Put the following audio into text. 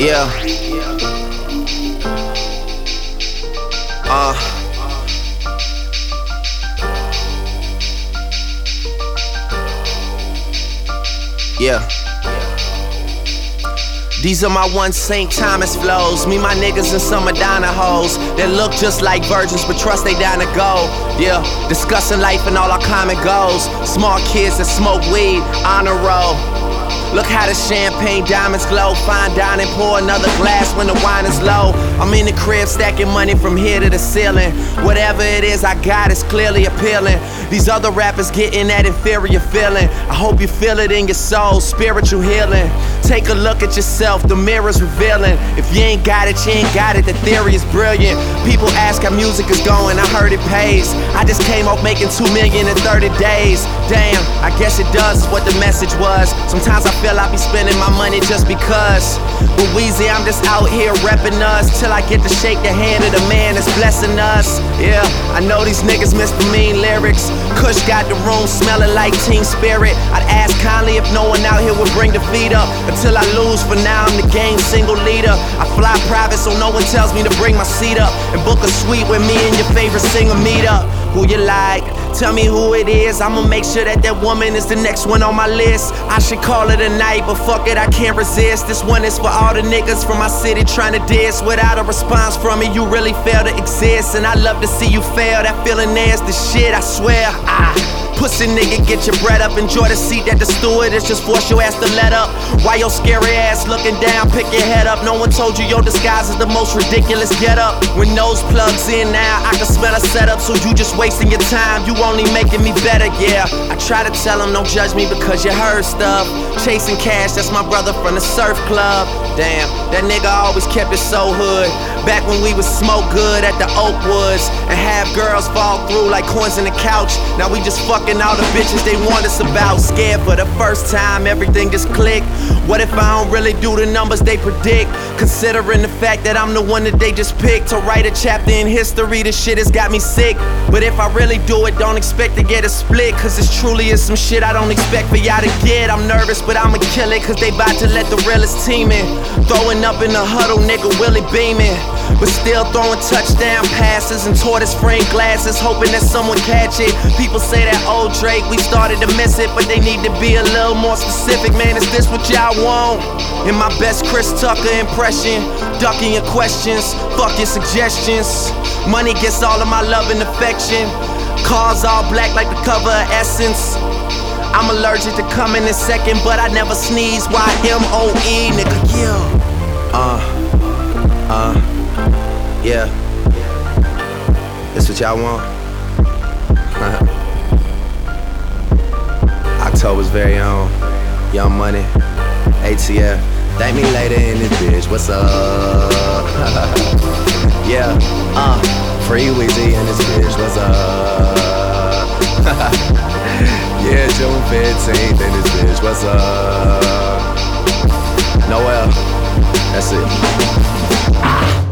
Yeah. Yeah. These are my one St. Thomas flows. Me, my niggas, and some Madonna hoes that look just like virgins but trust they down to go. Yeah, discussing life and all our common goals. Small kids that smoke weed, honor roll. Look how the champagne diamonds glow. Fine dining, pour another glass when the wine is low. I'm in the crib stacking money from here to the ceiling. Whatever it is I got is clearly appealing. These other rappers getting that inferior feeling. I hope you feel it in your soul, spiritual healing. Take a look at yourself, the mirror's revealing. If you ain't got it, you ain't got it, the theory is brilliant. People ask how music is going, I heard it pays. I just came off making $2 million in 30 days. Damn, I guess it does is what the message was. Sometimes I feel I be spending my money just because. But Weezy, I'm just out here repping us till I get to shake the hand of the man that's blessing us. Yeah, I know these niggas miss the mean lyrics. Kush got the room smelling like Team Spirit. I'd ask kindly if no one out here would bring the feet up. Until I lose, for now I'm the game single leader. I fly private so no one tells me to bring my seat up. And book a suite with me and your favorite singer meet up. Who you like? Tell me who it is. I'ma make sure that that woman is the next one on my list. I should call it a night, but fuck it, I can't resist. This one is for all the niggas from my city trying to diss. Without a response from me, you really fail to exist. And I love to see you fail. That feeling there's the shit, I swear. Pussy nigga, get your bread up. Enjoy the seat that the stewardess just force your ass to let up. Why your scary ass looking down, pick your head up. No one told you your disguise is the most ridiculous get up. When nose plugs in now, I can smell a setup. So you just wasting your time, you only making me better, yeah. I try to tell them don't judge me because you heard stuff. Chasing cash, that's my brother from the surf club. Damn, that nigga always kept it so hood. Back when we would smoke good at the Oakwoods and have girls fall through like coins in the couch. Now we just fucking all the bitches they want us about. Scared for the first time, everything just clicked. What if I don't really do the numbers they predict? Considering the fact that I'm the one that they just picked to write a chapter in history, this shit has got me sick. But if I really do it, don't expect to get a split. Cause this truly is some shit I don't expect for y'all to get. I'm nervous, but I'ma kill it cause they bout to let the realest team in. Throwing up in the huddle, nigga, Willie beaming. But still throwing touchdown passes and tortoise frame glasses, hoping that someone catch it. People say that old Drake, we started to miss it, but they need to be a little more specific. Man, is this what y'all want? In my best Chris Tucker impression, ducking your questions, fuck your suggestions. Money gets all of my love and affection. Cars all black like the cover of Essence. I'm allergic to coming in second, but I never sneeze. Why M-O-E, nigga, yeah. Yeah. This what y'all want? October's very own Young Money, ATF. Thank me later in this bitch, what's up? Yeah, Free Weezy in this bitch, what's up? Yeah, June 15th in this bitch, what's up? Noel, that's it.